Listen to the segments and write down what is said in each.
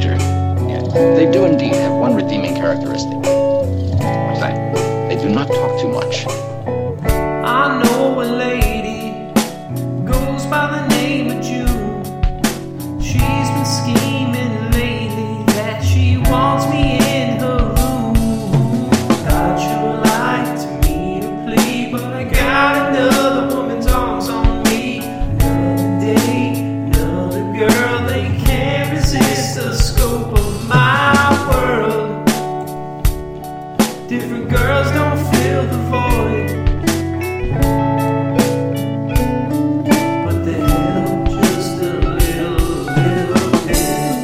character. Yeah, they do indeed have one redeeming characteristic. What's that? They do not talk too much. I know a lady goes by the name of June. She's been scheming lately that she wants me in her room. I'd sure like to meet her plea, but I got another woman's arms on me. Another day, another girl, they can't resist the scope of my world. Different girls don't fill the void, but they help just a little bit.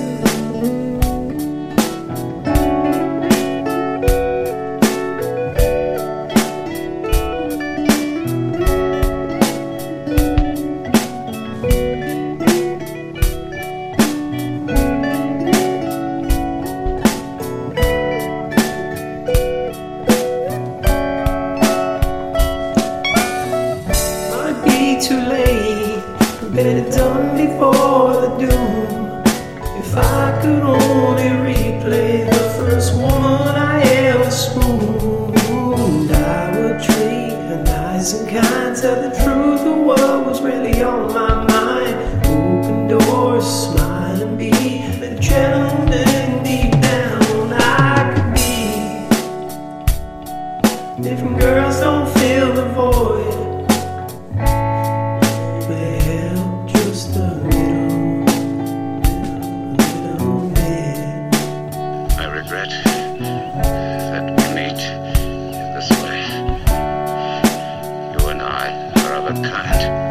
Might be too late, better done before the doom. If I could only replay the first woman I ever swooned, I would treat her nice and kind, tell the truth of what was really on my mind. Open doors, smile and be the gentleman deep down I could be. Different girls don't fill the void, they help just a little bit. I regret that we meet this way. You and I are of a kind.